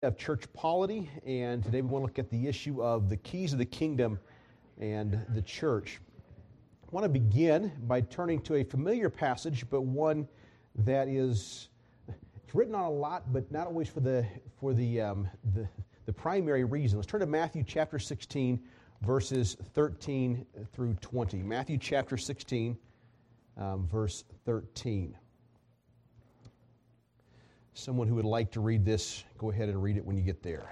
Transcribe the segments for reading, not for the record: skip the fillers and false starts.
Of church polity, and today we want to look at the issue of the keys of the kingdom and the church. I want to begin by turning to a familiar passage, but one that is it's written on a lot, but not always for the primary reason. Let's turn to Matthew chapter 16, verses 13 through 20. Matthew chapter 16, verse 13. Someone who would like to read this, go ahead and read it when you get there.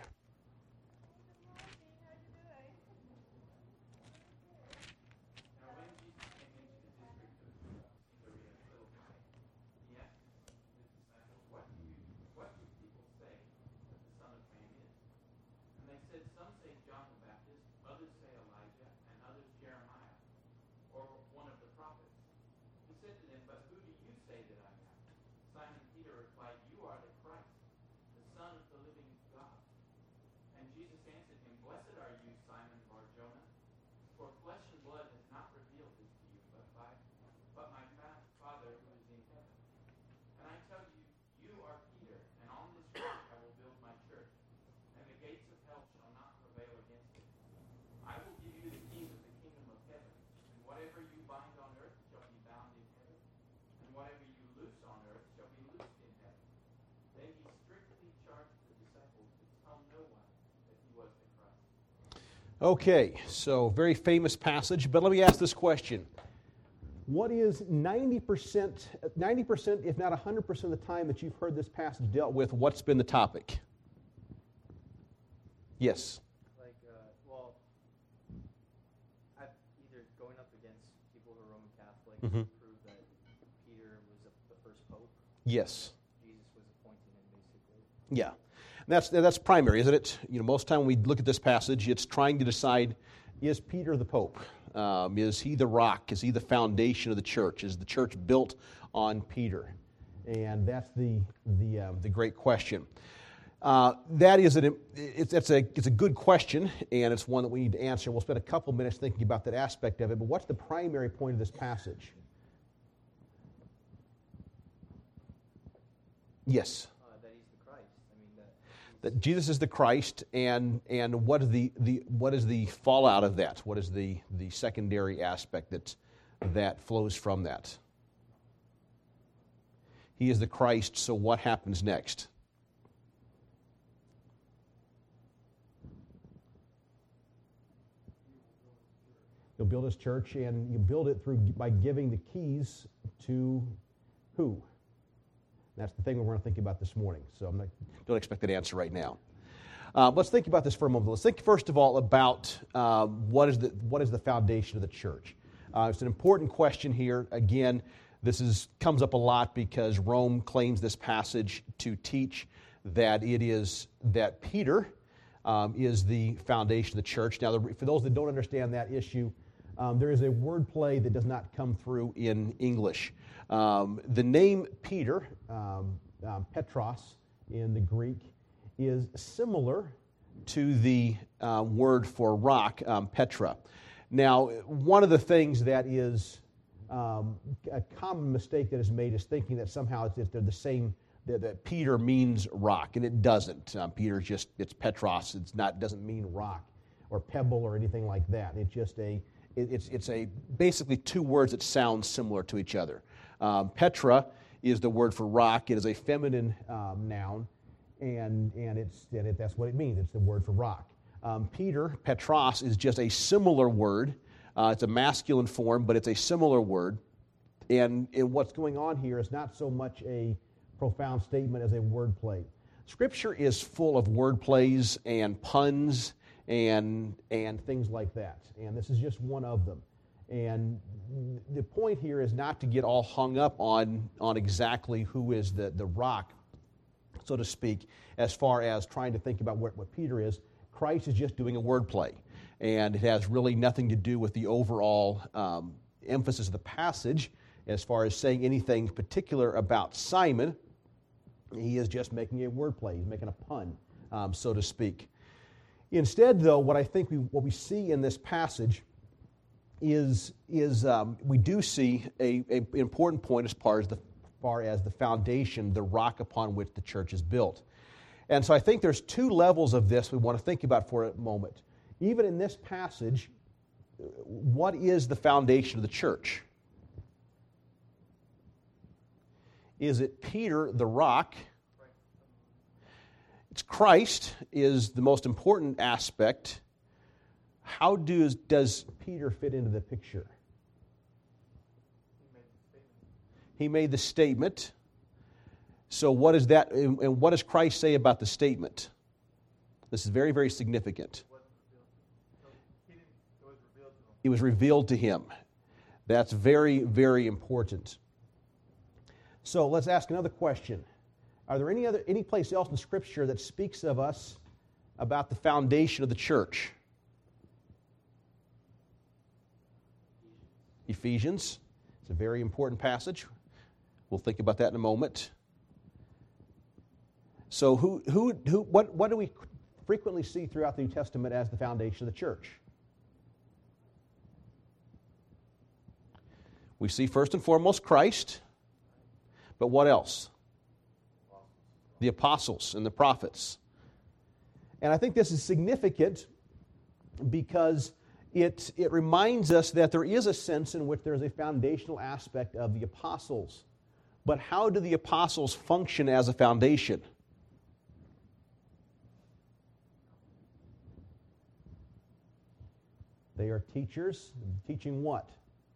Okay, so very famous passage, but let me ask this question. What is 90%, if not 100% of the time that you've heard this passage dealt with, what's been the topic? Yes? I've either going up against people who are Roman Catholic to prove that Peter was the first pope. Yes. Jesus was appointing him, basically. Yeah. That's primary, isn't it? Most of the time when we look at this passage, it's trying to decide, is Peter the Pope? Is he the rock? Is he the foundation of the church? Is the church built on Peter? And that's the great question. It's a good question, and it's one that we need to answer. We'll spend a couple minutes thinking about that aspect of it, but what's the primary point of this passage? Yes? That Jesus is the Christ, and what is the fallout of that? What is the secondary aspect that flows from that? He is the Christ, so what happens next? You'll build His church, and you build it by giving the keys to who? That's the thing we're going to think about this morning. So don't expect an answer right now. Let's think about this for a moment. Let's think first of all about what is the foundation of the church. It's an important question here. Again, this comes up a lot because Rome claims this passage to teach that that Peter is the foundation of the church. Now, for those that don't understand that issue, there is a wordplay that does not come through in English. The name Peter, Petros in the Greek, is similar to the word for rock, Petra. Now, one of the things that is a common mistake that is made is thinking that somehow they're the same, that Peter means rock, and it doesn't. Peter it's Petros. Doesn't mean rock or pebble or anything like that. It's just it's basically two words that sound similar to each other. Petra is the word for rock. It is a feminine noun, and that's what it means. It's the word for rock. Peter, Petros, is just a similar word. It's a masculine form, but it's a similar word. And what's going on here is not so much a profound statement as a wordplay. Scripture is full of wordplays and puns and things like that, and this is just one of them. And the point here is not to get all hung up on exactly who is the rock, so to speak, as far as trying to think about what Peter is. Christ is just doing a wordplay, and it has really nothing to do with the overall emphasis of the passage as far as saying anything particular about Simon. He is just making a wordplay. He's making a pun, so to speak. Instead, though, what we see in this passage is we do see an important point as far as the foundation, the rock upon which the church is built. And so I think there's two levels of this we want to think about for a moment. Even in this passage, what is the foundation of the church? Is it Peter, the rock? It's Christ is the most important aspect. How does Peter fit into the picture? He made the statement. So what is that, and what does Christ say about the statement? This is very, very significant. It was revealed to him. That's very, very important. So let's ask another question. Are there any place else in Scripture that speaks of us about the foundation of the church? Ephesians. It's a very important passage. We'll think about that in a moment. So what do we frequently see throughout the New Testament as the foundation of the church? We see first and foremost Christ, but what else? The apostles and the prophets. And I think this is significant because it reminds us that there is a sense in which there is a foundational aspect of the apostles. But how do the apostles function as a foundation? They are teachers. Teaching what?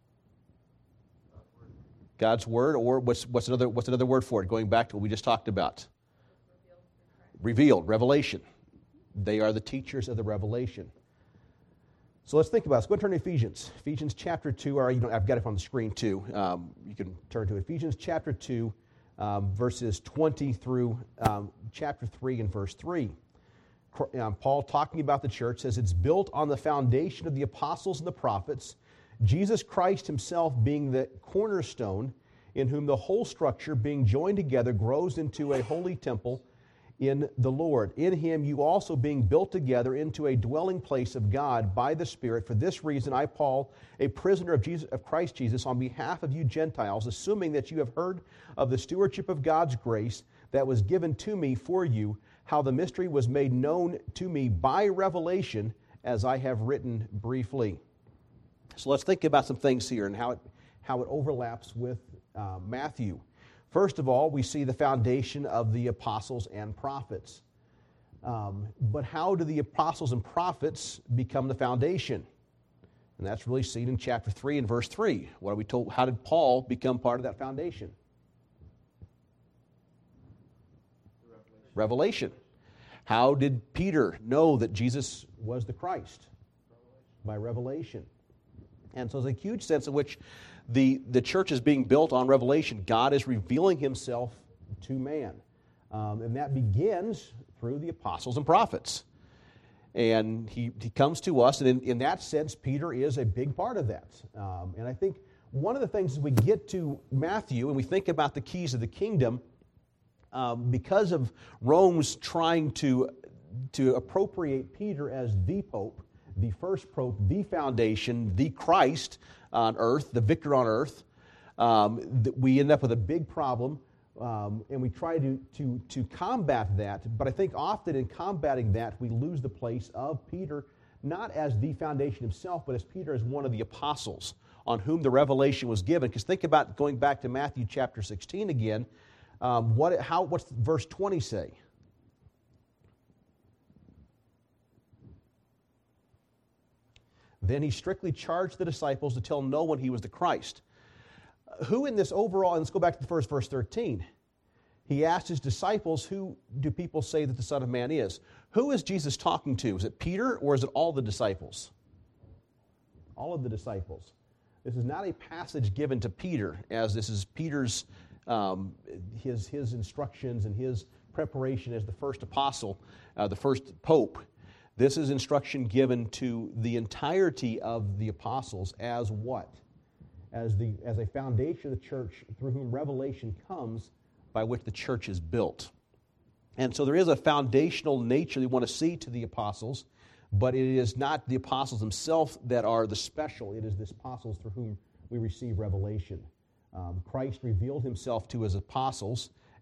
God's Word, or what's another word for it? Going back to what we just talked about. Revealed, revelation. They are the teachers of the revelation. So let's think about it. Let's go and turn to Ephesians. Ephesians chapter 2, or I've got it on the screen too. You can turn to Ephesians chapter 2, verses 20 through chapter 3 and verse 3. Paul, talking about the church, says it's built on the foundation of the apostles and the prophets, Jesus Christ himself being the cornerstone, in whom the whole structure, being joined together, grows into a holy temple in the Lord. In him you also being built together into a dwelling place of God by the Spirit. For this reason I, Paul, a prisoner of Christ Jesus, on behalf of you Gentiles, assuming that you have heard of the stewardship of God's grace that was given to me for you, how the mystery was made known to me by revelation, as I have written briefly. So let's think about some things here and how it overlaps with Matthew. First of all, we see the foundation of the apostles and prophets. But how do the apostles and prophets become the foundation? And that's really seen in chapter 3 and verse 3. What are we told? How did Paul become part of that foundation? Revelation. How did Peter know that Jesus was the Christ? By revelation. And so there's a huge sense in which the church is being built on revelation. God is revealing himself to man. And that begins through the apostles and prophets. And he comes to us, and in that sense, Peter is a big part of that. And I think one of the things as we get to Matthew and we think about the keys of the kingdom, because of Rome's trying to appropriate Peter as the Pope, the first Pope, the foundation, the Christ on earth, the victor on earth, we end up with a big problem, and we try to combat that. But I think often in combating that, we lose the place of Peter, not as the foundation himself, but as Peter as one of the apostles on whom the revelation was given. Because think about going back to Matthew chapter 16 again. What's verse 20 say? Then he strictly charged the disciples to tell no one he was the Christ. Who in this overall, and let's go back to the first verse 13. He asked his disciples, who do people say that the Son of Man is? Who is Jesus talking to? Is it Peter or is it all the disciples? All of the disciples. This is not a passage given to Peter, as this is Peter's his instructions and his preparation as the first apostle, the first pope. This is instruction given to the entirety of the apostles as what? As a foundation of the church through whom revelation comes, by which the church is built. And so there is a foundational nature we want to see to the apostles, but it is not the apostles themselves that are the special. It is the apostles through whom we receive revelation. Christ revealed himself to his apostles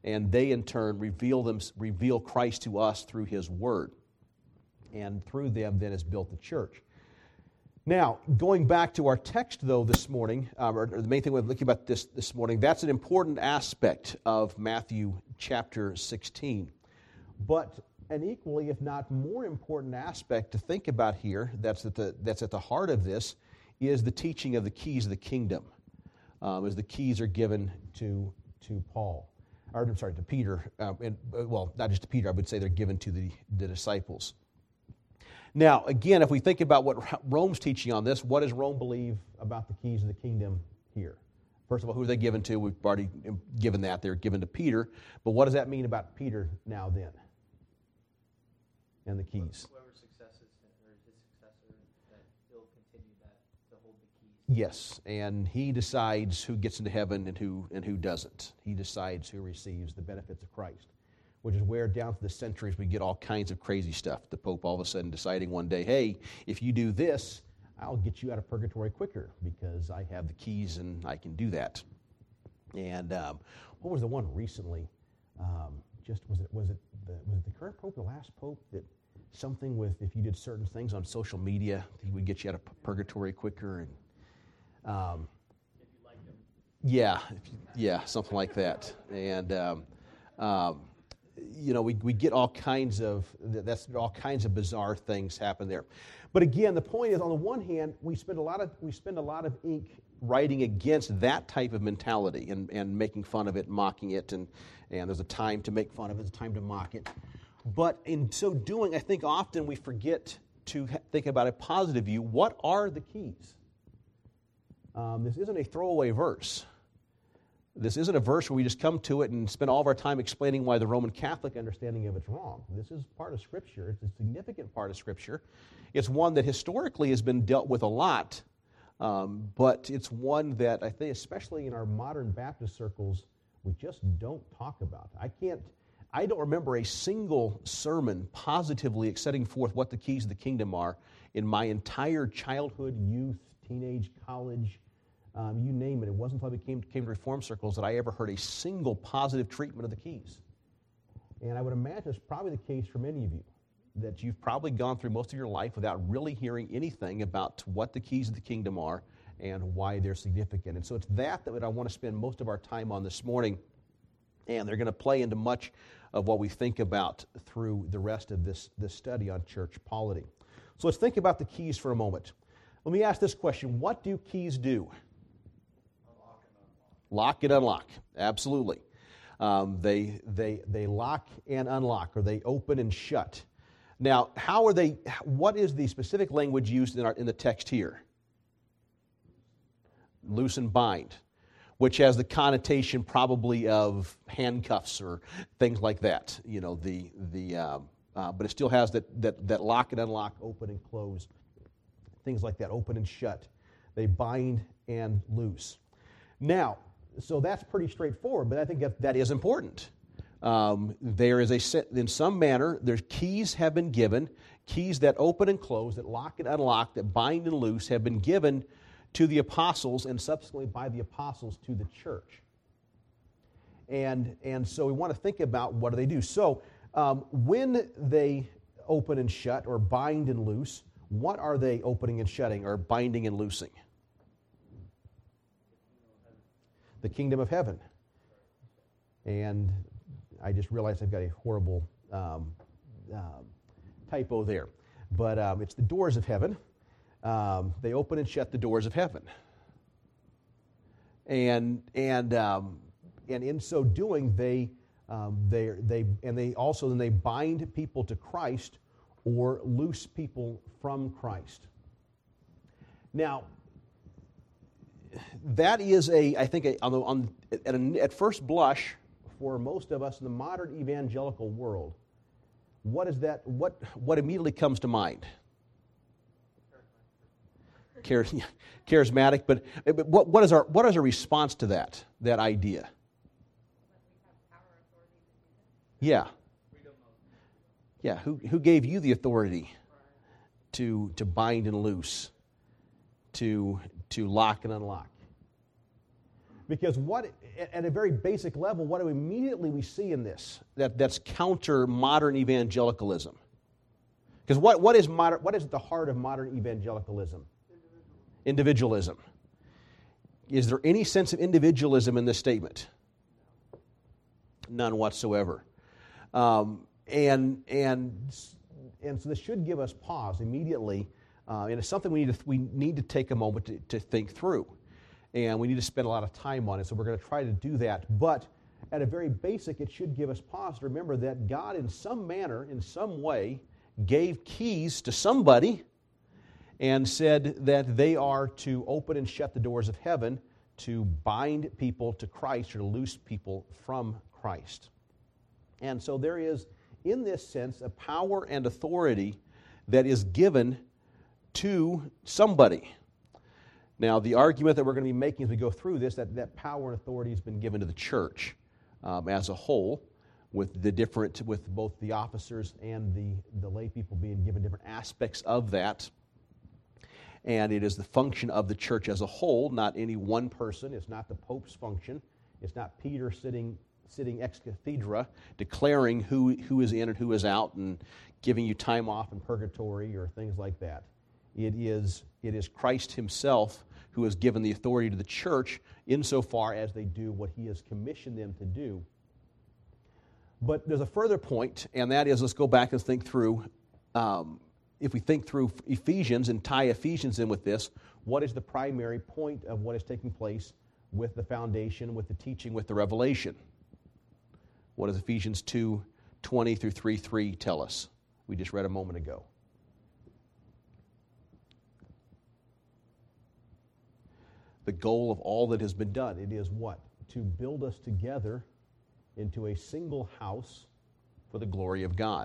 and they in turn reveal Christ to us through His Word. And through them then is built the church. Now, going back to our text, though, this morning, or the main thing we're looking about this morning, that's an important aspect of Matthew chapter 16. But an equally, if not more important aspect to think about here, that's at the heart of this, is the teaching of the keys of the kingdom, as the keys are given to Paul, or I'm sorry, to Peter. Not just to Peter, I would say they're given to the disciples. Now, again, if we think about what Rome's teaching on this, what does Rome believe about the keys of the kingdom here? First of all, who are they given to? We've already given that. They're given to Peter. But what does that mean about Peter now then? And the keys. Whoever successes or his successor, that he'll continue that to hold the keys. Yes, and he decides who gets into heaven and who doesn't. He decides who receives the benefits of Christ, which is where down through the centuries we get all kinds of crazy stuff. The Pope all of a sudden deciding one day, hey, if you do this, I'll get you out of purgatory quicker because I have the keys and I can do that. And what was the one recently? Was it the current Pope, the last Pope, that something with if you did certain things on social media, he would get you out of purgatory quicker? And If you like him. yeah, something like that. And we get all kinds of bizarre things happen there. But again, the point is, on the one hand, we spend a lot of ink writing against that type of mentality and making fun of it, mocking it, and there's a time to make fun of it, there's a time to mock it. But in so doing, I think often we forget to think about a positive view. What are the keys? This isn't a throwaway verse. This isn't a verse where we just come to it and spend all of our time explaining why the Roman Catholic understanding of it's wrong. This is part of Scripture. It's a significant part of Scripture. It's one that historically has been dealt with a lot, but it's one that I think, especially in our modern Baptist circles, we just don't talk about. I don't remember a single sermon positively setting forth what the keys of the kingdom are in my entire childhood, youth, teenage, college, you name it. It wasn't until I came to Reform circles that I ever heard a single positive treatment of the keys. And I would imagine it's probably the case for many of you, that you've probably gone through most of your life without really hearing anything about what the keys of the kingdom are and why they're significant. And so it's that I want to spend most of our time on this morning, and they're going to play into much of what we think about through the rest of this study on church polity. So let's think about the keys for a moment. Let me ask this question. What do keys do? Lock and unlock. Absolutely. They lock and unlock, or they open and shut. Now, what is the specific language used in the text here? Loose and bind, which has the connotation probably of handcuffs or things like that. But it still has that lock and unlock, open and close, things like that, open and shut. They bind and loose. Now, so that's pretty straightforward, but I think that is important. There is in some manner, there's keys have been given, keys that open and close, that lock and unlock, that bind and loose have been given to the apostles and subsequently by the apostles to the church. And so we want to think about what do they do. So when they open and shut or bind and loose, what are they opening and shutting or binding and loosing? The kingdom of heaven. And I just realized I've got a horrible typo there. But it's the doors of heaven. They open and shut the doors of heaven. And in so doing, they bind people to Christ or loose people from Christ. Now, that is at first blush, for most of us in the modern evangelical world, what is that? What immediately comes to mind? Charismatic, but what is our response to that idea? Yeah. Yeah. Who gave you the authority to bind and loose, to lock and unlock? Because at a very basic level, what do immediately we see in this that's counter modern evangelicalism? Because what is at the heart of modern evangelicalism? Individualism. Is there any sense of individualism in this statement? None whatsoever. And so this should give us pause immediately, and it's something we need to take a moment to think through, and we need to spend a lot of time on it. So we're going to try to do that. But at a very basic, it should give us pause to remember that God, in some manner, in some way, gave keys to somebody and said that they are to open and shut the doors of heaven, to bind people to Christ or to loose people from Christ. And so there is, in this sense, a power and authority that is given to somebody. Now, the argument that we're going to be making as we go through this, that power and authority has been given to the church as a whole, with both the officers and the lay people being given different aspects of that. And it is the function of the church as a whole, not any one person. It's not the Pope's function. It's not Peter sitting ex cathedra declaring who is in and who is out and giving you time off in purgatory or things like that. It is Christ himself who has given the authority to the church insofar as they do what he has commissioned them to do. But there's a further point, and that is, let's go back and think through, if we think through Ephesians and tie Ephesians in with this, what is the primary point of what is taking place with the foundation, with the teaching, with the revelation? What does Ephesians 2:20 through 3:3 tell us? We just read a moment ago. The goal of all that has been done, it is what? To build us together into a single house for the glory of God.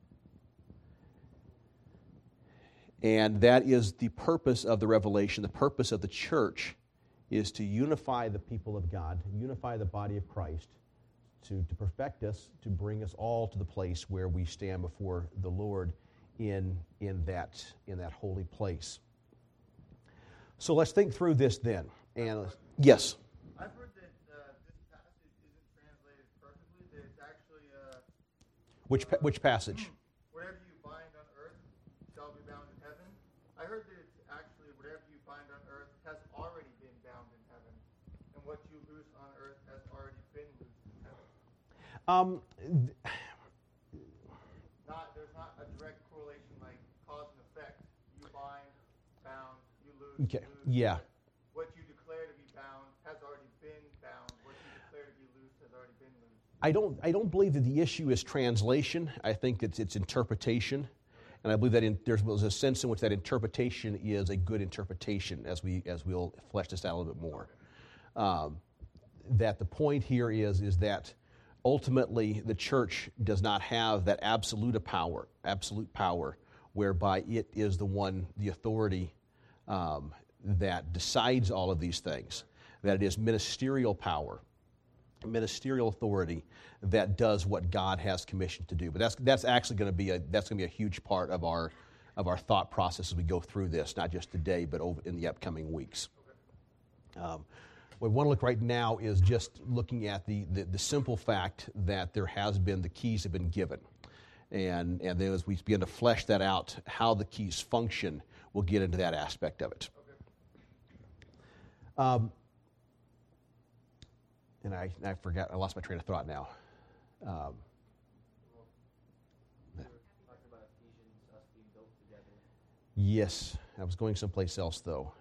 And that is the purpose of the revelation. The purpose of the church is to unify the people of God, unify the body of Christ, to perfect us, to bring us all to the place where we stand before the Lord in that holy place. So let's think through this then. And yes? I've heard that this passage isn't translated perfectly, that it's actually Which passage? whatever you bind on earth shall be bound in heaven. I heard that it's actually whatever you bind on earth has already been bound in heaven, and what you loose on earth has already been loosed in heaven. There's not a direct correlation like cause and effect. You bind, bound, you loose. Okay. Loose. Yeah. What you declare to be bound has already been bound. What you declare to be loose has already been loose. I don't believe that the issue is translation. I think it's interpretation. And I believe that there's a sense in which that interpretation is a good interpretation as we'll flesh this out a little bit more. That the point here is that ultimately the church does not have that absolute power, whereby it is the authority that decides all of these things. That it is ministerial power, ministerial authority that does what God has commissioned to do. But that's actually going to be a huge part of our thought process as we go through this, not just today, but over in the upcoming weeks. What we want to look right now is just looking at the simple fact that the keys have been given. And then as we begin to flesh that out, how the keys function, we'll get into that aspect of it. And I forgot, I lost my train of thought now. We were talking about Ephesians, us being built together. Yes, I was going someplace else though.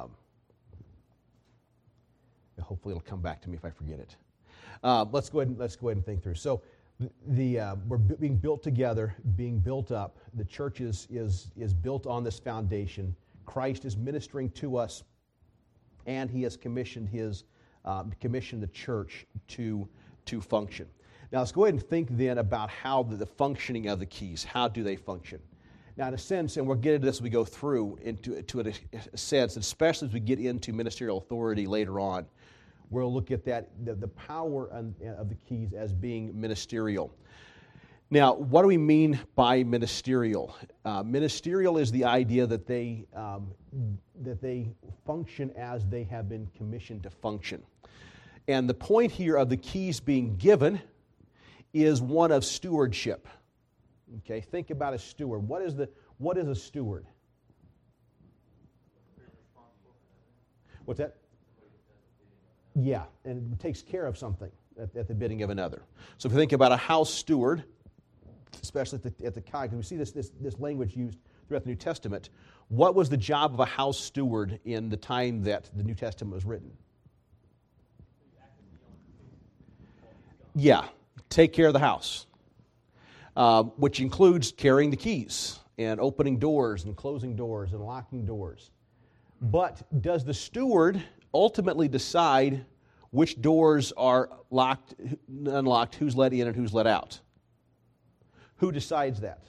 Hopefully it'll come back to me if I forget it. Let's go ahead and think through. So we're being built together, being built up. The church is built on this foundation. Christ is ministering to us, and he has commissioned the church to function. Now let's go ahead and think then about how the functioning of the keys. How do they function? Now, in a sense, and we'll get into this as we go through into a sense, especially as we get into ministerial authority later on, we'll look at that the power of the keys as being ministerial. Now, what do we mean by ministerial? Ministerial is the idea that they function as they have been commissioned to function. And the point here of the keys being given is one of stewardship. Okay, think about a steward. What is a steward? What's that? Yeah, and it takes care of something at the bidding of another. So if you think about a house steward, especially at the time, because we see this language used throughout the New Testament, what was the job of a house steward in the time that the New Testament was written? Yeah, take care of the house, which includes carrying the keys and opening doors and closing doors and locking doors. But does the steward ultimately decide which doors are locked, unlocked, who's let in and who's let out? Who decides that?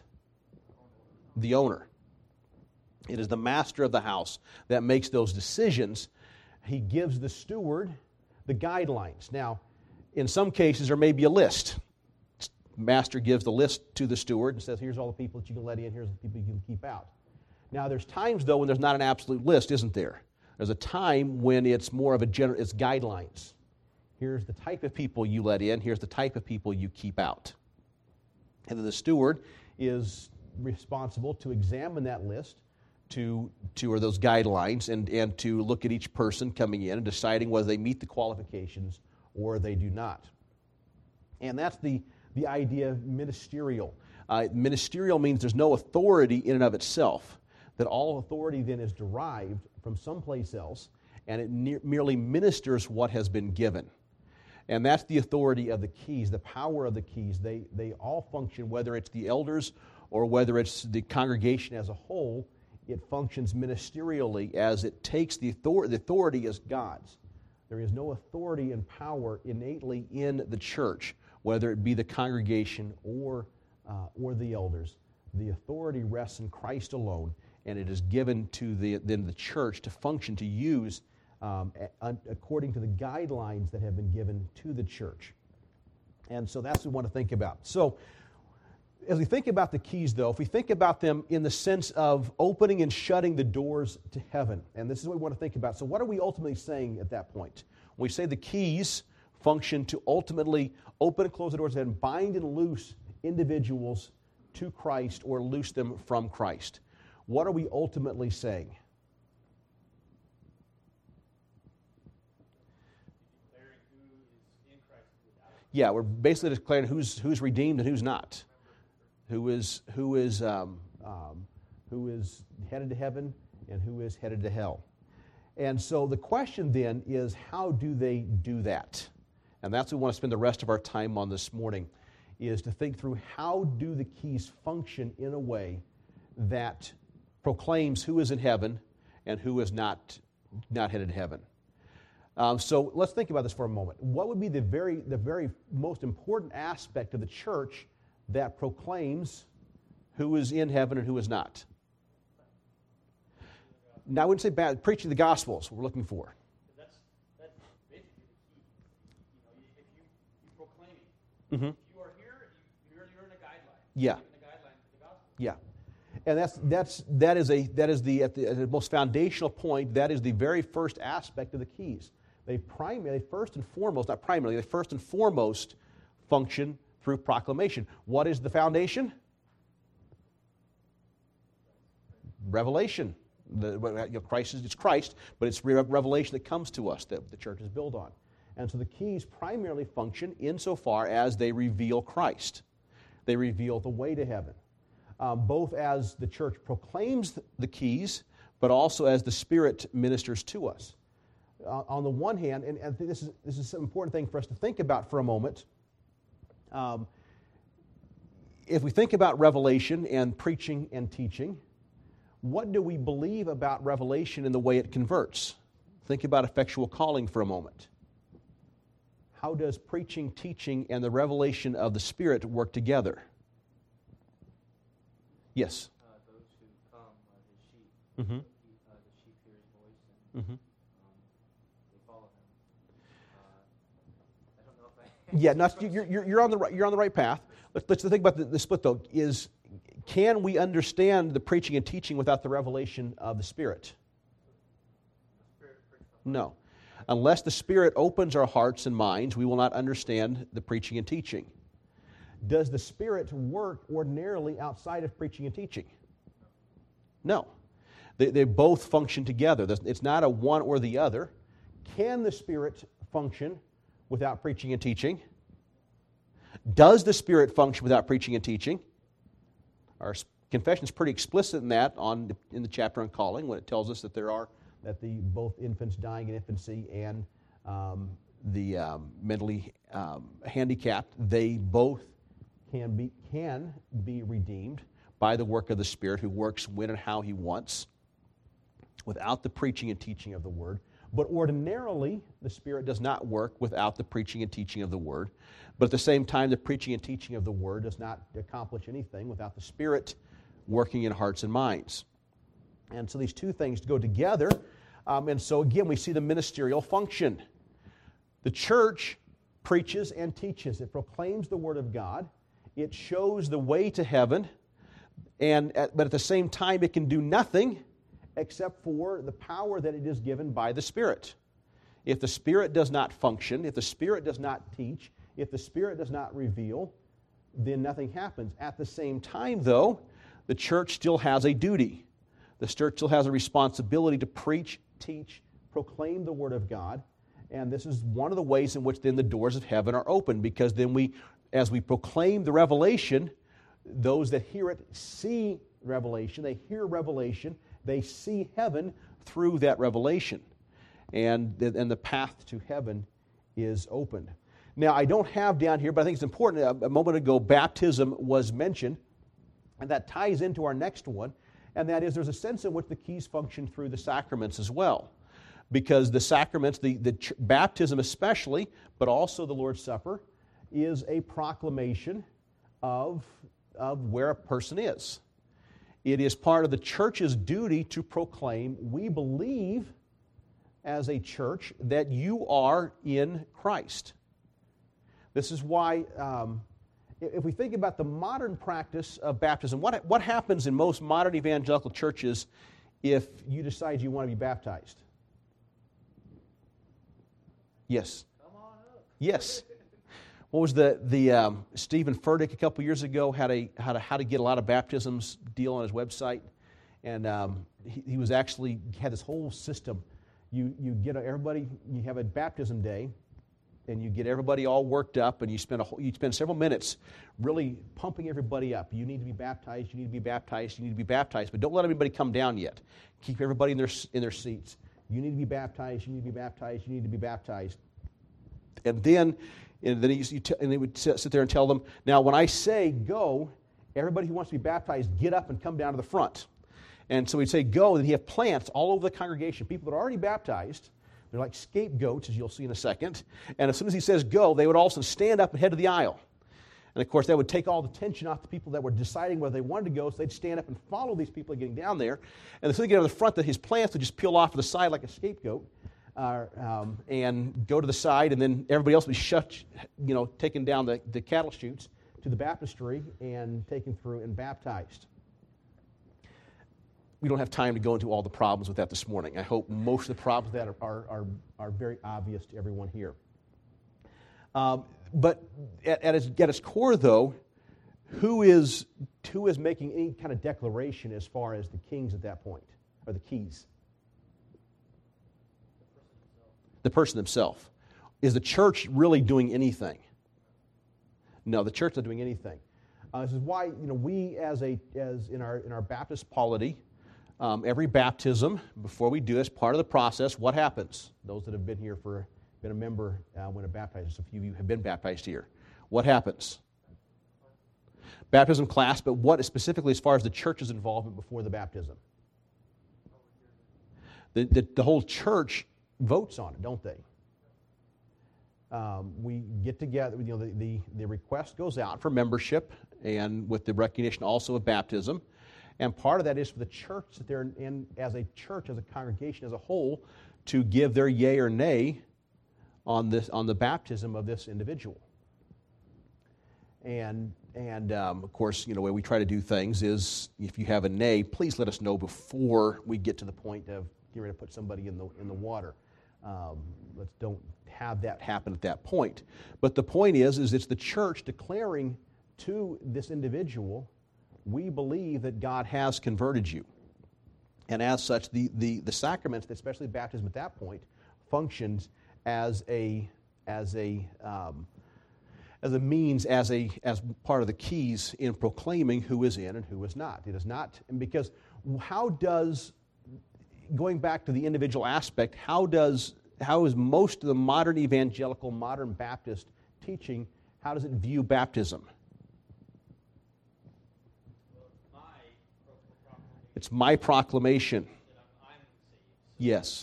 The owner. It is the master of the house that makes those decisions. He gives the steward the guidelines. Now, in some cases, there may be a list. Master gives the list to the steward and says, here's all the people that you can let in, here's the people you can keep out. Now, there's times, though, when there's not an absolute list, isn't there? There's a time when it's more of it's guidelines. Here's the type of people you let in, here's the type of people you keep out. And then the steward is responsible to examine that list, or those guidelines, and to look at each person coming in and deciding whether they meet the qualifications or they do not. And that's the idea of ministerial. Ministerial means there's no authority in and of itself, that all authority then is derived from someplace else, and it merely ministers what has been given. And that's the authority of the keys, the power of the keys. They all function, whether it's the elders or whether it's the congregation as a whole, it functions ministerially as it takes the authority as God's. There is no authority and power innately in the church, whether it be the congregation or the elders. The authority rests in Christ alone, and it is given to the church to function, to use according to the guidelines that have been given to the church. And so that's what we want to think about. So as we think about the keys, though, if we think about them in the sense of opening and shutting the doors to heaven, and this is what we want to think about. So what are we ultimately saying at that point? When we say the keys function to ultimately open and close the doors and bind and loose individuals to Christ or loose them from Christ, what are we ultimately saying? Yeah, we're basically declaring who's redeemed and who's not, who is headed to heaven and who is headed to hell. And so the question then is, how do they do that? And that's what we want to spend the rest of our time on this morning, is to think through how do the keys function in a way that proclaims who is in heaven and who is not headed to heaven. So let's think about this for a moment. What would be the very most important aspect of the church that proclaims who is in heaven and who is not? Now, I wouldn't say bad. Preaching the gospel is what we're looking for. That's basically the key. If you proclaim it, Mm-hmm. if you are here, you're in a guideline. Yeah. You're in the guideline for the gospel. Yeah. And that is at the most foundational point. That is the very first aspect of the keys. They first and foremost function through proclamation. What is the foundation? Revelation. Christ it's Christ, but it's revelation that comes to us that the church is built on. And so the keys primarily function insofar as they reveal Christ. They reveal the way to heaven. Both as the church proclaims the keys, but also as the Spirit ministers to us. On the one hand, and I think this is an important thing for us to think about for a moment. If we think about revelation and preaching and teaching, what do we believe about revelation and the way it converts? Think about effectual calling for a moment. How does preaching, teaching, and the revelation of the Spirit work together? Yes? Those who come are his sheep. Mm-hmm. The sheep hear his voice and Mm-hmm. they follow him. I don't know if I... Yeah, no, you're on the right path. Let's think about the split, though, is can we understand the preaching and teaching without the revelation of the Spirit? No. Unless the Spirit opens our hearts and minds, we will not understand the preaching and teaching. Does the Spirit work ordinarily outside of preaching and teaching? No. They both function together. It's not a one or the other. Can the Spirit function without preaching and teaching? Does the Spirit function without preaching and teaching? Our confession is pretty explicit in that in the chapter on calling, when it tells us that both infants dying in infancy and the mentally handicapped, they both can be redeemed by the work of the Spirit, who works when and how He wants, without the preaching and teaching of the Word. But ordinarily, the Spirit does not work without the preaching and teaching of the Word. But at the same time, the preaching and teaching of the Word does not accomplish anything without the Spirit working in hearts and minds. And so these two things go together. And so again, we see the ministerial function. The church preaches and teaches. It proclaims the Word of God. It shows the way to heaven. But at the same time, it can do nothing except for the power that it is given by the Spirit. If the Spirit does not function, if the Spirit does not teach, if the Spirit does not reveal, then nothing happens. At the same time, though, the church still has a duty. The church still has a responsibility to preach, teach, proclaim the Word of God. And this is one of the ways in which then the doors of heaven are open, because then as we proclaim the revelation, those that hear it see revelation, they hear revelation, they see heaven through that revelation. And the path to heaven is opened. Now, I don't have down here, but I think it's important. A moment ago, baptism was mentioned, and that ties into our next one, and that is there's a sense in which the keys function through the sacraments as well. Because the sacraments, baptism especially, but also the Lord's Supper, is a proclamation of where a person is. It is part of the church's duty to proclaim, we believe as a church that you are in Christ. This is why, if we think about the modern practice of baptism, what happens in most modern evangelical churches if you decide you want to be baptized? Yes. Come on up. Yes. What was the Stephen Furtick a couple years ago had how to get a lot of baptisms deal on his website, and he was actually had this whole system. You get everybody, you have a baptism day, and you get everybody all worked up, and you spend several minutes really pumping everybody up. You need to be baptized. You need to be baptized. You need to be baptized. But don't let anybody come down yet. Keep everybody in their seats. You need to be baptized. You need to be baptized. You need to be baptized. And then they would sit there and tell them, now when I say go, everybody who wants to be baptized, get up and come down to the front. And so he'd say go, and he'd have plants all over the congregation, people that are already baptized. They're like scapegoats, as you'll see in a second. And as soon as he says go, they would also stand up and head to the aisle. And of course, that would take all the tension off the people that were deciding whether they wanted to go, so they'd stand up and follow these people getting down there. And as soon as they get to the front, his plants would just peel off to the side like a scapegoat. And go to the side, and then everybody else would be taken down the cattle chutes to the baptistry and taken through and baptized. We don't have time to go into all the problems with that this morning. I hope most of the problems with that are very obvious to everyone here. But at its core, though, who is making any kind of declaration as far as the kings at that point, or the keys? The person himself. Is the church really doing anything? No, the church is not doing anything. This is why we as in our Baptist polity, every baptism before we do as part of the process, what happens? Those that have been here been a member when a baptized, a few of you have been baptized here. What happens? Baptism class, but what specifically as far as the church's involvement before the baptism? The whole church votes on it, don't they? We get together, the request goes out for membership and with the recognition also of baptism. And part of that is for the church that they're in as a church, as a congregation, as a whole, to give their yea or nay on the baptism of this individual. And Of course, the way we try to do things is, if you have a nay, please let us know before we get to the point of getting ready to put somebody in the water. Let's don't have that happen at that point. But the point is it's the church declaring to this individual, we believe that God has converted you. And as such, the sacraments, especially baptism at that point, functions as a means, as part of the keys in proclaiming who is in and who is not. It is not, because going back to the individual aspect, how is most of the modern evangelical, modern Baptist teaching, how does it view baptism? It's my proclamation. Yes.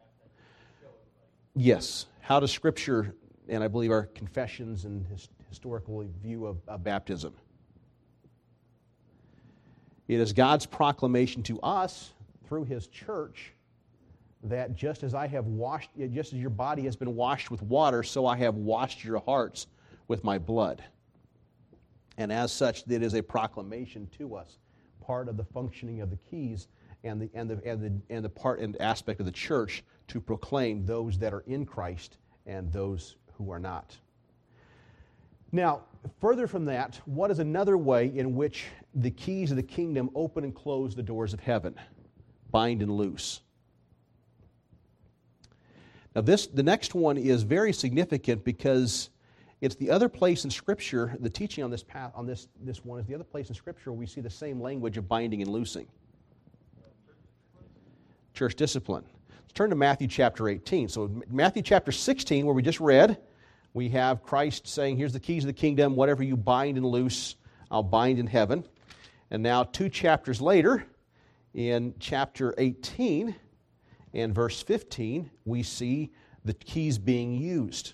Yes. How does Scripture, and I believe our confessions and historical view of baptism? It is God's proclamation to us through His church that just as your body has been washed with water, so I have washed your hearts with my blood. And as such, it is a proclamation to us, part of the functioning of the keys and the part and aspect of the church to proclaim those that are in Christ and those who are not. Now, further from that, what is another way in which the keys of the kingdom open and close the doors of heaven? Bind and loose. Now, the next one is very significant because it's the other place in Scripture, the teaching on this path, on this one is the other place in Scripture where we see the same language of binding and loosing. Church discipline. Let's turn to Matthew chapter 18. So Matthew chapter 16, where we just read, we have Christ saying, here's the keys of the kingdom, whatever you bind and loose, I'll bind in heaven. And now 2 chapters later, in chapter 18 and verse 15, we see the keys being used.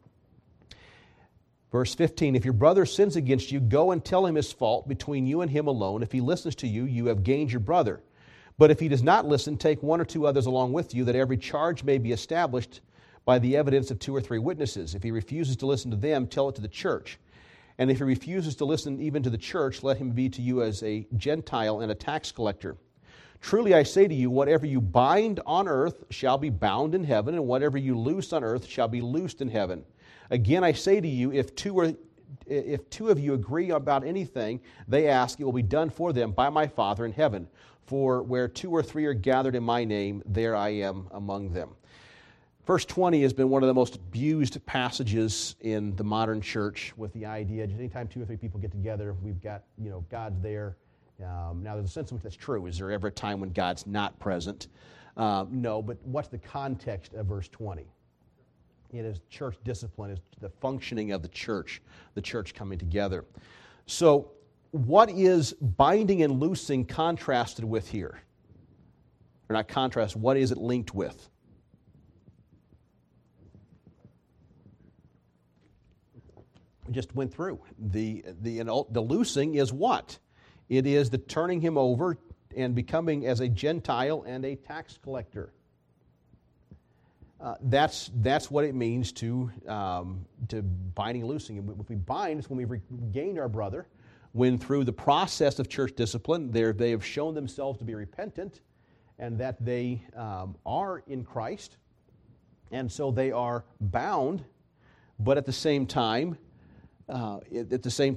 Verse 15, if your brother sins against you, go and tell him his fault between you and him alone. If he listens to you, you have gained your brother. But if he does not listen, take 1 or 2 others along with you, that every charge may be established by the evidence of 2 or 3 witnesses. If he refuses to listen to them, tell it to the church. And if he refuses to listen even to the church, let him be to you as a Gentile and a tax collector. Truly I say to you, whatever you bind on earth shall be bound in heaven, and whatever you loose on earth shall be loosed in heaven. Again, I say to you, if two of you agree about anything they ask, it will be done for them by my Father in heaven. For where 2 or 3 are gathered in my name, there I am among them. Verse 20 has been one of the most abused passages in the modern church, with the idea that anytime 2 or 3 people get together, we've got, God's there. Now, there's a sense in which that's true. Is there ever a time when God's not present? No, but what's the context of verse 20? It is church discipline, is the functioning of the church coming together. So, what is binding and loosing contrasted with here? Or not contrast, what is it linked with? We just went through. The loosing is what? It is the turning him over and becoming as a Gentile and a tax collector. That's what it means to binding and loosing. And if we bind, it's when we've regained our brother, when through the process of church discipline, they have shown themselves to be repentant and that they are in Christ, and so they are bound. But at the same time, if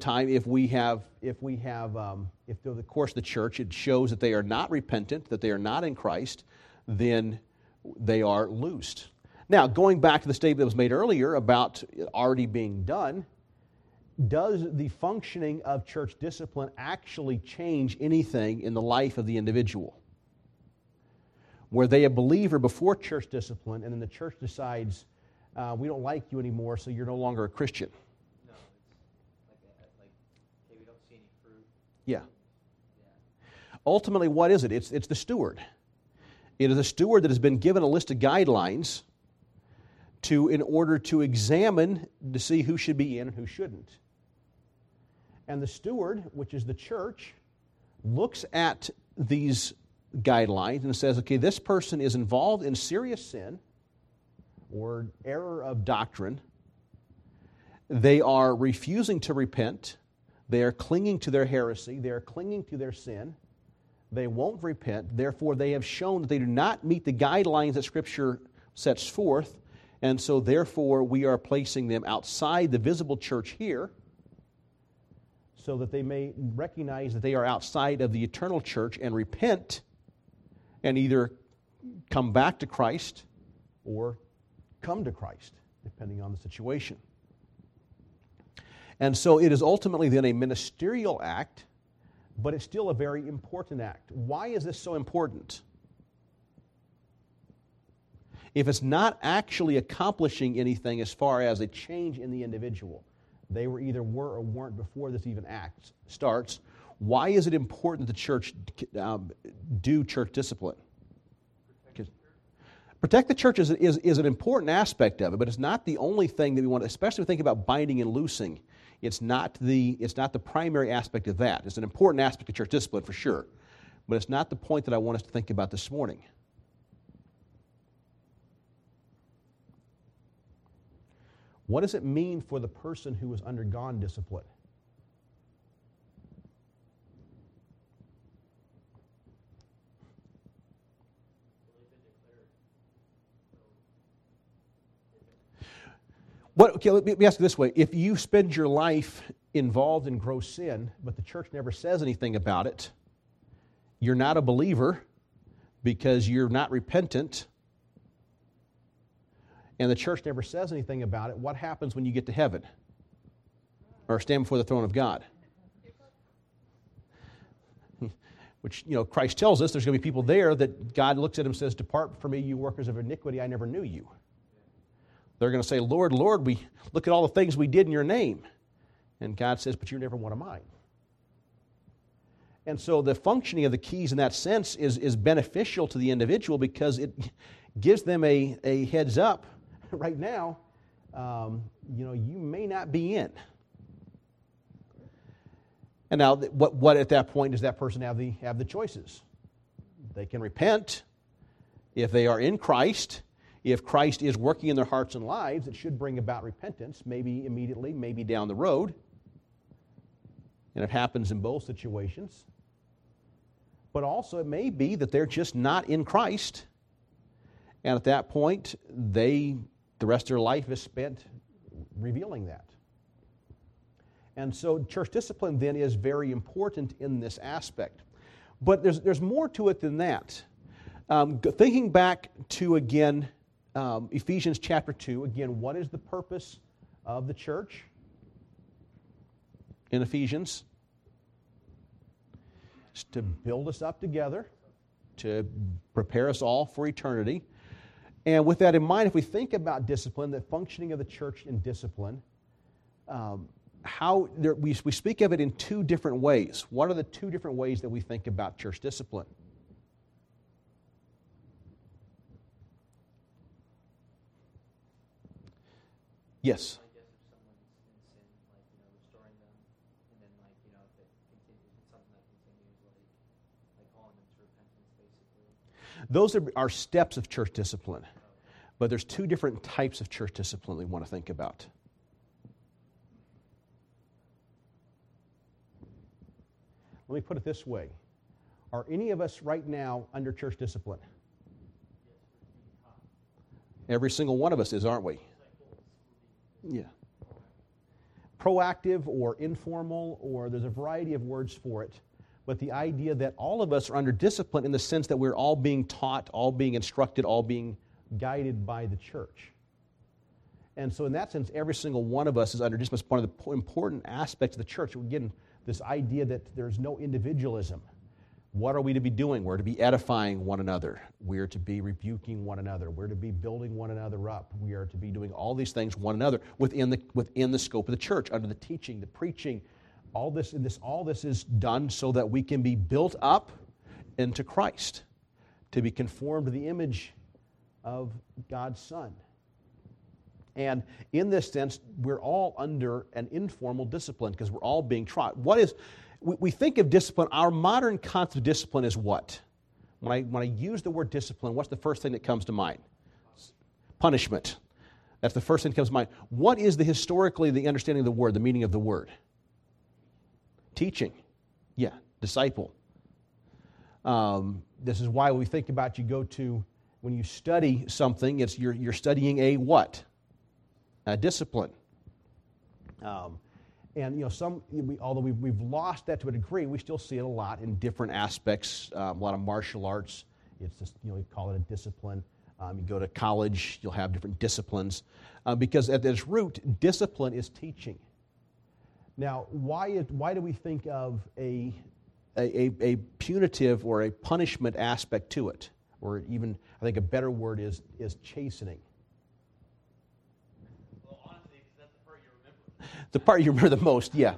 through the course of the church it shows that they are not repentant, that they are not in Christ, then they are loosed. Now, going back to the statement that was made earlier about it already being done, does the functioning of church discipline actually change anything in the life of the individual? Were they a believer before church discipline, and then the church decides, we don't like you anymore, so you're no longer a Christian? No, it's like okay, we don't see any fruit. Yeah. Ultimately, what is it? It's the steward. It is a steward that has been given a list of guidelines in order to examine to see who should be in and who shouldn't. And the steward, which is the church, looks at these guidelines and says, okay, this person is involved in serious sin or error of doctrine. They are refusing to repent. They are clinging to their heresy. They are clinging to their sin. They won't repent. Therefore, they have shown that they do not meet the guidelines that Scripture sets forth. And so, therefore, we are placing them outside the visible church here so that they may recognize that they are outside of the eternal church and repent and either come back to Christ or come to Christ, depending on the situation. And so it is ultimately then a ministerial act, but it's still a very important act. Why is this so important? If it's not actually accomplishing anything as far as a change in the individual, they either were or weren't before this even act starts, why is it important that the church do church discipline? Protect the church is an important aspect of it, but it's not the only thing that we want, especially when we think about binding and loosing. It's not the primary aspect of that. It's an important aspect of church discipline for sure, but it's not the point that I want us to think about this morning. What does it mean for the person who has undergone discipline? Let me ask you this way. If you spend your life involved in gross sin, but the church never says anything about it, you're not a believer because you're not repentant, and the church never says anything about it, what happens when you get to heaven or stand before the throne of God? Which, Christ tells us there's going to be people there that God looks at them and says, "Depart from me, you workers of iniquity, I never knew you." They're going to say, "Lord, Lord, we look at all the things we did in your name." And God says, "But you're never one of mine." And so the functioning of the keys in that sense is beneficial to the individual because it gives them a heads up. Right now, you may not be in. And now, what at that point does that person have the choices? They can repent if they are in Christ. If Christ is working in their hearts and lives, it should bring about repentance, maybe immediately, maybe down the road. And it happens in both situations. But also it may be that they're just not in Christ. And at that point, the rest of their life is spent revealing that. And so church discipline then is very important in this aspect. But there's more to it than that. Thinking back to, again, Ephesians chapter 2, again, what is the purpose of the church in Ephesians? It's to build us up together, to prepare us all for eternity. And with that in mind, if we think about discipline, the functioning of the church in discipline, we speak of it in two different ways. What are the two different ways that we think about church discipline? Yes. I guess if someone's in sin, restoring them, and then if it continues, it's something that continues, calling them to repentance, basically. Those are steps of church discipline, but there's two different types of church discipline we want to think about. Let me put it this way. Are any of us right now under church discipline? Every single one of us is, aren't we? Yeah. Proactive or informal, or there's a variety of words for it. But the idea that all of us are under discipline in the sense that we're all being taught, all being instructed, all being guided by the church. And so in that sense, every single one of us is under discipline. It's one of the important aspects of the church. Again, this idea that there's no individualism. What are we to be doing? We're to be edifying one another. We're to be rebuking one another. We're to be building one another up. We are to be doing all these things one another within the scope of the church, under the teaching, the preaching. All this is done so that we can be built up into Christ, to be conformed to the image of God's Son. And in this sense, we're all under an informal discipline because we're all being taught. We think of discipline, our modern concept of discipline is what? When I use the word discipline, what's the first thing that comes to mind? Punishment. That's the first thing that comes to mind. What is historically the understanding of the word, the meaning of the word? Teaching. Yeah, disciple. This is why we think about when you study something, you're studying a what? A discipline. And although we've lost that to a degree, we still see it a lot in different aspects. A lot of martial arts, it's just we call it a discipline. You go to college, you'll have different disciplines, because at its root, discipline is teaching. Now, why do we think of a punitive or a punishment aspect to it, or even I think a better word is chastening? Well, honestly, because that's the part you remember. The part you remember the most, yeah.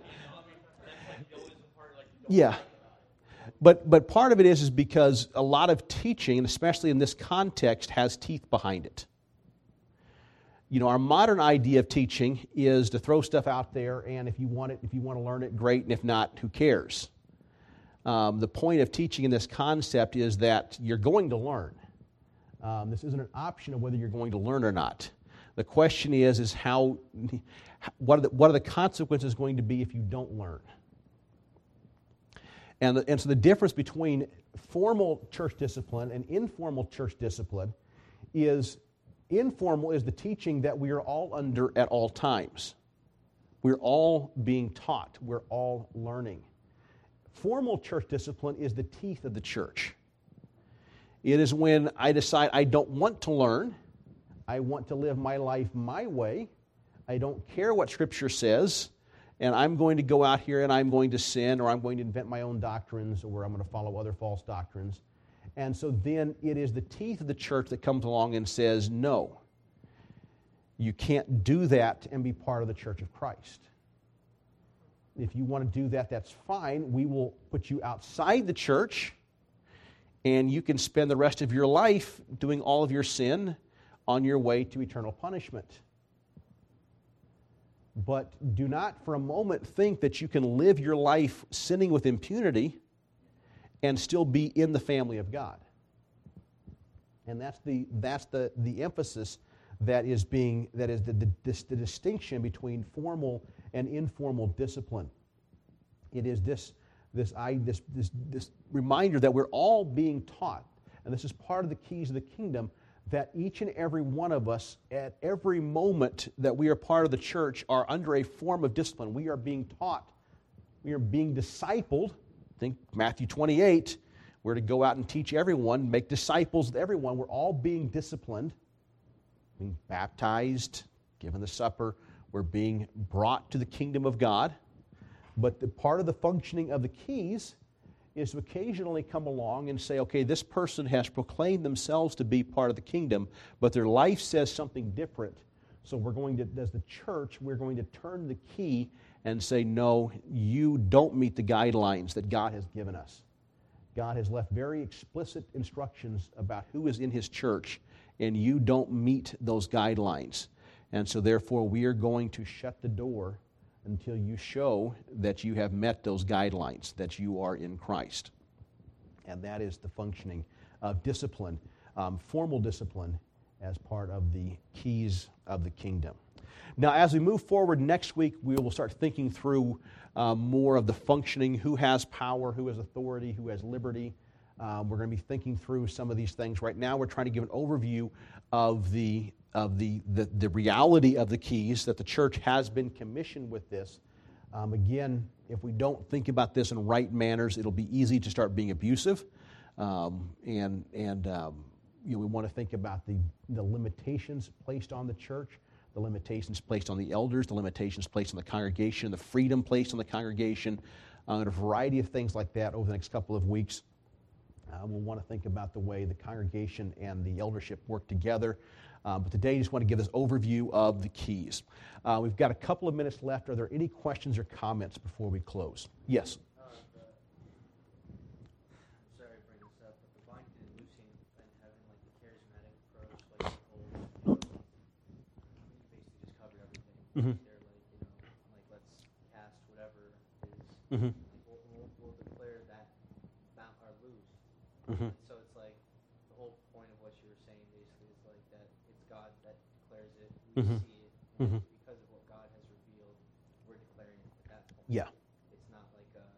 Yeah. But part of it is because a lot of teaching, and especially in this context, has teeth behind it. Our modern idea of teaching is to throw stuff out there, and if you want to learn it, great, and if not, who cares? The point of teaching in this concept is that you're going to learn. This isn't an option of whether you're going to learn or not. The question is what are the consequences going to be if you don't learn? And so the difference between formal church discipline and informal church discipline is informal is the teaching that we are all under at all times. We're all being taught. We're all learning. Formal church discipline is the teeth of the church. It is when I decide I don't want to learn. I want to live my life my way. I don't care what Scripture says. And I'm going to go out here and I'm going to sin, or I'm going to invent my own doctrines, or I'm going to follow other false doctrines. And so then it is the teeth of the church that comes along and says, no, you can't do that and be part of the church of Christ. If you want to do that, that's fine. We will put you outside the church, and you can spend the rest of your life doing all of your sin on your way to eternal punishment. But do not for a moment think that you can live your life sinning with impunity and still be in the family of God. And that's the emphasis that is the distinction between formal and informal discipline. It is this reminder that we're all being taught, and this is part of the keys of the kingdom, that each and every one of us, at every moment that we are part of the church, are under a form of discipline. We are being taught. We are being discipled. Think Matthew 28. We're to go out and teach everyone, make disciples of everyone. We're all being disciplined, being baptized, given the supper. We're being brought to the kingdom of God. But the part of the functioning of the keys is to occasionally come along and say, okay, this person has proclaimed themselves to be part of the kingdom, but their life says something different. So we're going to, as the church, we're going to turn the key and say, no, you don't meet the guidelines that God has given us. God has left very explicit instructions about who is in His church, and you don't meet those guidelines. And so therefore, we are going to shut the door until you show that you have met those guidelines, that you are in Christ. And that is the functioning of discipline, formal discipline, as part of the keys of the kingdom. Now, as we move forward next week, we will start thinking through more of the functioning, who has power, who has authority, who has liberty. We're going to be thinking through some of these things. Right now, we're trying to give an overview of the reality of the keys, that the church has been commissioned with this. Again, if we don't think about this in right manners, it'll be easy to start being abusive. We want to think about the limitations placed on the church, the limitations placed on the elders, the limitations placed on the congregation, the freedom placed on the congregation, and a variety of things like that over the next couple of weeks. We'll want to think about the way the congregation and the eldership work together. But today, I just want to give this overview of the keys. We've got a couple of minutes left. Are there any questions or comments before we close? Yes? Sorry to bring this up, but the binding and loosing and having like the charismatic approach, like the whole, you basically just cover everything. Mm-hmm. They're like let's cast whatever is. Mm-hmm. Like we'll declare that bound or loose. Mm-hmm. So it's like the whole point of what you were saying basically is like that it's God that declares it. We Mm-hmm. see it. Mm-hmm. Because of what God has revealed, we're declaring it at that point. Yeah. It's not like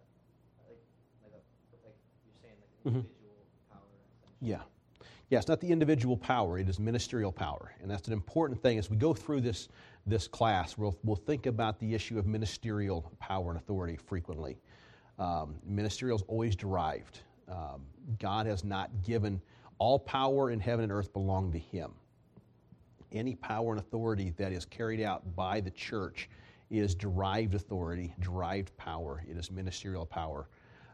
individual power. Essentially. Yeah. Yeah, it's not the individual power, it is ministerial power. And that's an important thing. As we go through this class, we'll think about the issue of ministerial power and authority frequently. Ministerial is always derived. God has not given all power in heaven and earth belong to Him. Any power and authority that is carried out by the church is derived authority, derived power. It is ministerial power.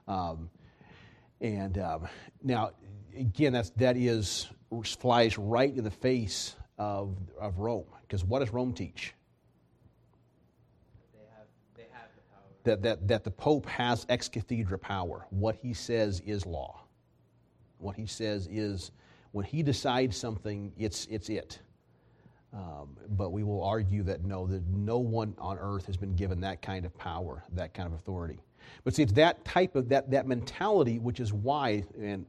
Now, again, that flies right in the face of Rome. Because what does Rome teach? They have the power. That the Pope has ex cathedra power. What he says is law. What he says is, when he decides something, it's it. But we will argue that no one on earth has been given that kind of power, that kind of authority. But see, it's that type of that mentality, which is why,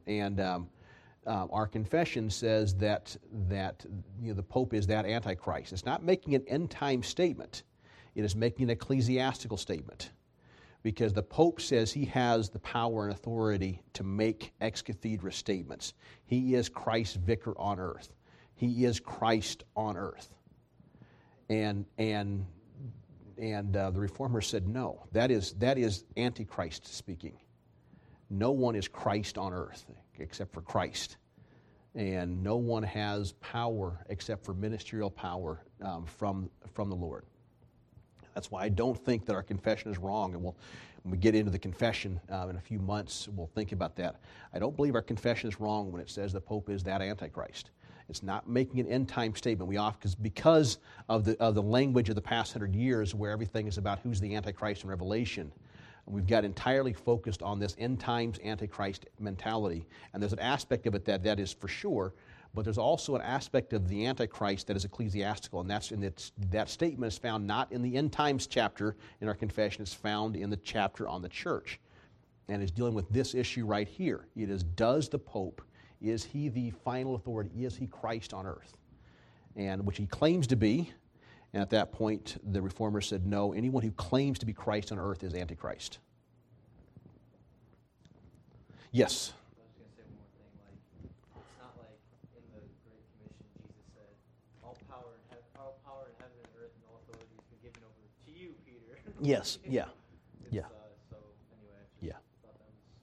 our confession says that the Pope is that Antichrist. It's not making an end time statement; it is making an ecclesiastical statement, because the Pope says he has the power and authority to make ex cathedra statements. He is Christ's vicar on earth. He is Christ on earth. And the Reformers said, no, that is Antichrist speaking. No one is Christ on earth except for Christ. And no one has power except for ministerial power from the Lord. That's why I don't think that our confession is wrong. And when we get into the confession in a few months, we'll think about that. I don't believe our confession is wrong when it says the Pope is that Antichrist. It's not making an end-time statement. Because of the language of the past 100 years, where everything is about who's the Antichrist in Revelation, we've got entirely focused on this end-times Antichrist mentality. And there's an aspect of it that is for sure, but there's also an aspect of the Antichrist that is ecclesiastical, and that statement is found not in the end-times chapter in our confession. It's found in the chapter on the church, and is dealing with this issue right here. It is, does the Pope, is he the final authority? Is he Christ on earth? And which he claims to be. And at that point, the Reformers said, no, anyone who claims to be Christ on earth is Antichrist. Yes? I was going to say one more thing. It's not like in the Great Commission Jesus said, all power in heaven and earth and all authority has been given over to you, Peter. Yes, yeah. Yeah. So anyway, I just Yeah. thought that was...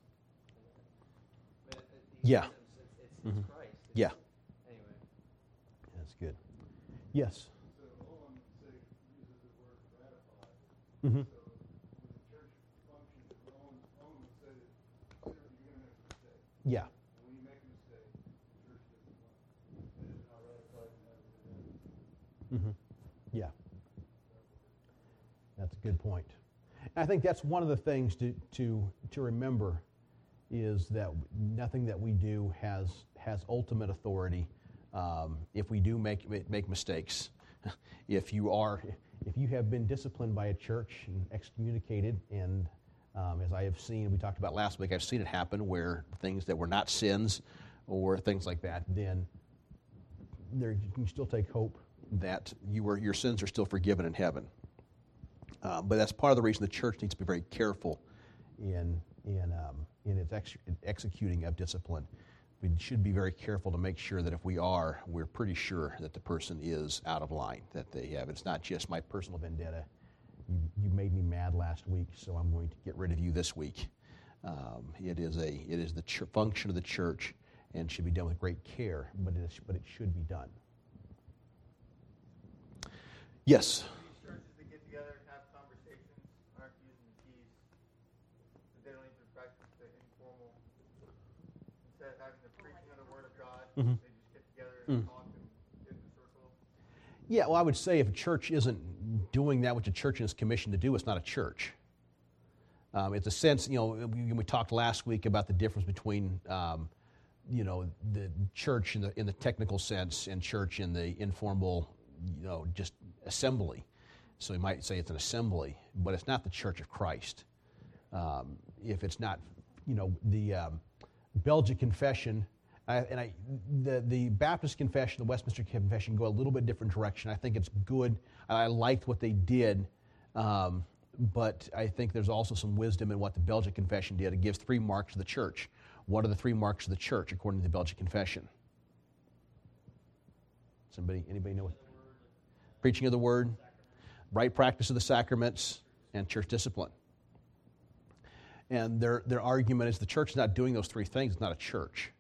Yeah. It's Christ. Yeah. Anyway. That's good. Yes? So Owen uses the word ratified. Mm-hmm. So when the church functions, Owen would say that you're going to make a mistake. Yeah. And when you make a mistake, the church doesn't function. And it's not ratified in heaven and earth. Mm-hmm. Yeah. That's a good point. And I think that's one of the things to remember, is that nothing that we do has ultimate authority if we do make mistakes. If you have been disciplined by a church and excommunicated, and as I have seen, we talked about last week, I've seen it happen where things that were not sins or things like that, then you can still take hope that your sins are still forgiven in heaven. But that's part of the reason the church needs to be very careful in its executing of discipline. We should be very careful to make sure that if we're pretty sure that the person is out of line, that they have. It's not just my personal vendetta. You made me mad last week, so I'm going to get rid of you this week. It is the function of the church and should be done with great care, but it should be done. Yes. These churches that get together and have conversations aren't using the keys. They don't even practice the informal. Instead of having the preaching of the Word of God, Mhm. they just get together and talk and get in a circle. Yeah, well, I would say if a church isn't doing that which a church is commissioned to do, it's not a church. It's a sense, we talked last week about the difference between, the church in the technical sense and church in the informal, just assembly. So you might say it's an assembly, but it's not the Church of Christ. If it's not, the Belgic Confession, the Baptist Confession, the Westminster Confession go a little bit different direction. I think it's good. I liked what they did, but I think there's also some wisdom in what the Belgic Confession did. It gives 3 marks of the church. What are the three marks of the church according to the Belgian Confession? Anybody know what? Preaching of the word, right practice of the sacraments, and church discipline. And their argument is the church is not doing those three things. It's not a church.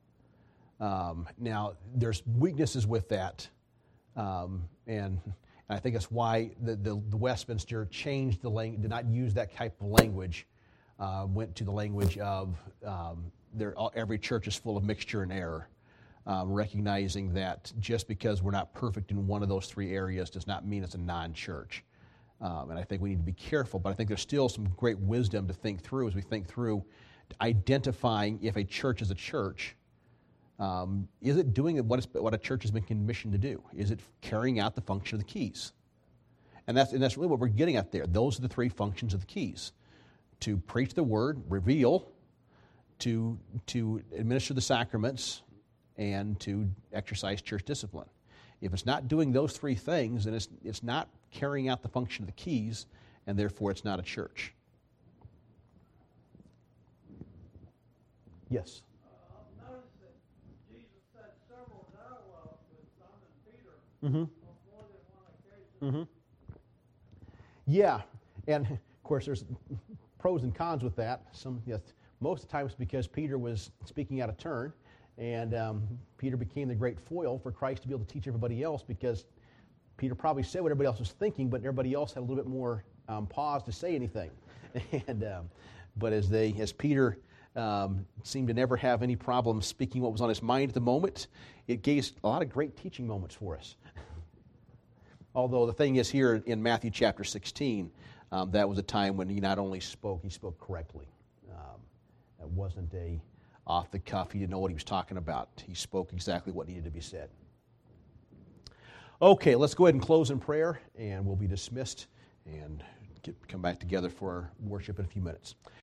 Now, there's weaknesses with that, and I think that's why the Westminster changed the language, did not use that type of language, went to the language of every church is full of mixture and error, recognizing that just because we're not perfect in one of those three areas does not mean it's a non-church. And I think we need to be careful, but I think there's still some great wisdom to think through as we think through identifying if a church is a church. Is it doing what a church has been commissioned to do? Is it carrying out the function of the keys? And that's really what we're getting at there. Those are the three functions of the keys: to preach the word, reveal, to administer the sacraments, and to exercise church discipline. If it's not doing those three things, then it's not carrying out the function of the keys, and therefore it's not a church. Yes? Notice that Jesus said several dialogues with Simon Peter Mm-hmm. on more than one occasion. Mm-hmm. Yeah, and of course there's pros and cons with that. Most of the time it's because Peter was speaking out of turn, and Peter became the great foil for Christ to be able to teach everybody else, because Peter probably said what everybody else was thinking, but everybody else had a little bit more pause to say anything. But as Peter seemed to never have any problem speaking what was on his mind at the moment, it gave a lot of great teaching moments for us. Although the thing is, here in Matthew chapter 16, that was a time when he not only spoke, he spoke correctly. That wasn't a off the cuff, he didn't know what he was talking about. He spoke exactly what needed to be said. Okay, let's go ahead and close in prayer, and we'll be dismissed and come back together for our worship in a few minutes.